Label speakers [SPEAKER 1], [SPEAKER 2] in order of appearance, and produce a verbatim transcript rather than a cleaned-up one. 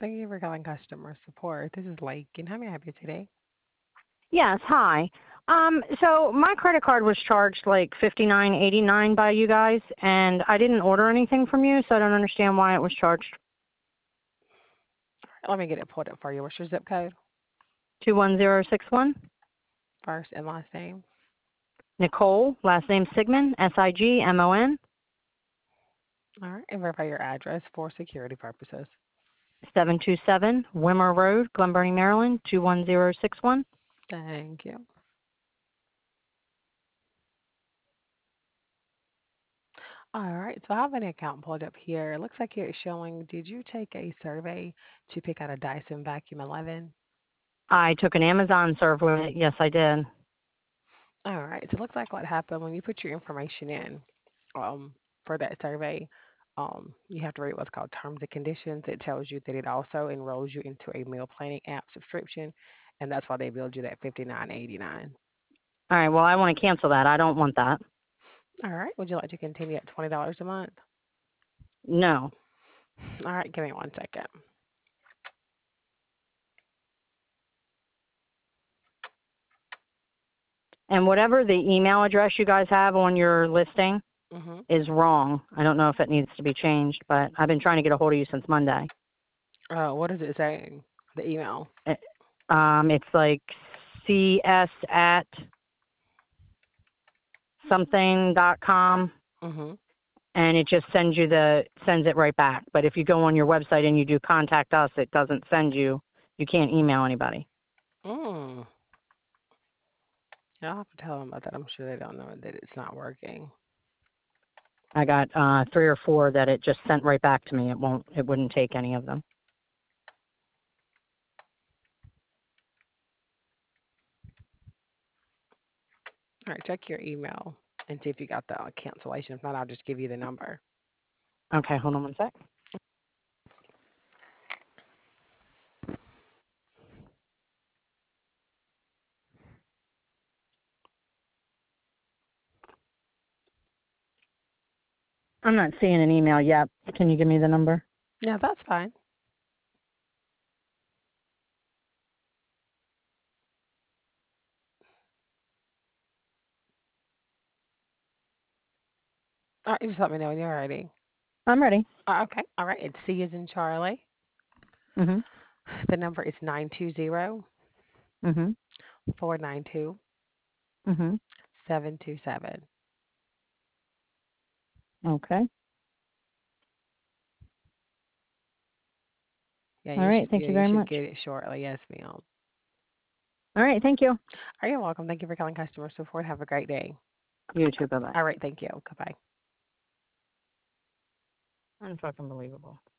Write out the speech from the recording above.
[SPEAKER 1] Thank you for calling customer support. This is Lake, and how may I help you today?
[SPEAKER 2] Yes, hi. Um, so my credit card was charged like fifty nine eighty nine by you guys, and I didn't order anything from you, so I don't understand why it was charged.
[SPEAKER 1] Let me get it pulled up for you. What's your zip code?
[SPEAKER 2] Two one zero six one.
[SPEAKER 1] First and last name.
[SPEAKER 2] Nicole, last name Sigmon, S I G M O N.
[SPEAKER 1] All right, and verify your address for security purposes.
[SPEAKER 2] Seven two seven Wimmer Road, Glen Burnie, Maryland two one zero six one.
[SPEAKER 1] Thank you. All right, so I have an account pulled up here. It looks like it's showing. Did you take a survey to pick out a Dyson Vacuum eleven?
[SPEAKER 2] I took an Amazon survey. Yes, I did.
[SPEAKER 1] All right, so it looks like what happened when you put your information in um, for that survey. Um, you have to read what's called terms and conditions. It tells you that it also enrolls you into a meal planning app subscription, and that's why they billed you that fifty nine eighty nine.
[SPEAKER 2] All right. Well, I want to cancel that. I don't want that.
[SPEAKER 1] All right, would you like to continue at twenty dollars a month?
[SPEAKER 2] No.
[SPEAKER 1] All right, give me one second.
[SPEAKER 2] And whatever the email address you guys have on your listing
[SPEAKER 1] Mm-hmm.
[SPEAKER 2] is wrong. I don't know if it needs to be changed, but I've been trying to get a hold of you since Monday.
[SPEAKER 1] Uh, what is it saying? The email.
[SPEAKER 2] It- Um, it's like C S at something dot com,
[SPEAKER 1] Mm-hmm.
[SPEAKER 2] and it just sends you the sends it right back. But if you go on your website and you do contact us, it doesn't send you. You can't email anybody.
[SPEAKER 1] Mm. Yeah, I'll have to tell them about that. I'm sure they don't know that it's not working.
[SPEAKER 2] I got uh, three or four that it just sent right back to me. It won't. It wouldn't take any of them.
[SPEAKER 1] All right, check your email and see if you got the uh, cancellation. If not, I'll just give you the number.
[SPEAKER 2] Okay, hold on one sec. I'm not seeing an email yet. Can you give me the number?
[SPEAKER 1] Yeah, that's fine. All right, you just let me know when you're ready.
[SPEAKER 2] I'm ready.
[SPEAKER 1] Uh, okay. All right. It's C is in Charlie.
[SPEAKER 2] Mhm.
[SPEAKER 1] The number is nine two zero
[SPEAKER 2] Mhm.
[SPEAKER 1] four nine two
[SPEAKER 2] Mhm.
[SPEAKER 1] seven two seven.
[SPEAKER 2] Okay.
[SPEAKER 1] Yeah,
[SPEAKER 2] All
[SPEAKER 1] you
[SPEAKER 2] right.
[SPEAKER 1] should
[SPEAKER 2] Thank
[SPEAKER 1] yeah,
[SPEAKER 2] you
[SPEAKER 1] you
[SPEAKER 2] very
[SPEAKER 1] should
[SPEAKER 2] much.
[SPEAKER 1] get it shortly. Yes, ma'am.
[SPEAKER 2] All right. Thank you.
[SPEAKER 1] Are you welcome? Thank you for calling customer support. Have a great day.
[SPEAKER 2] You too. Bye bye.
[SPEAKER 1] All right. Thank you. Goodbye.
[SPEAKER 2] Unfucking believable.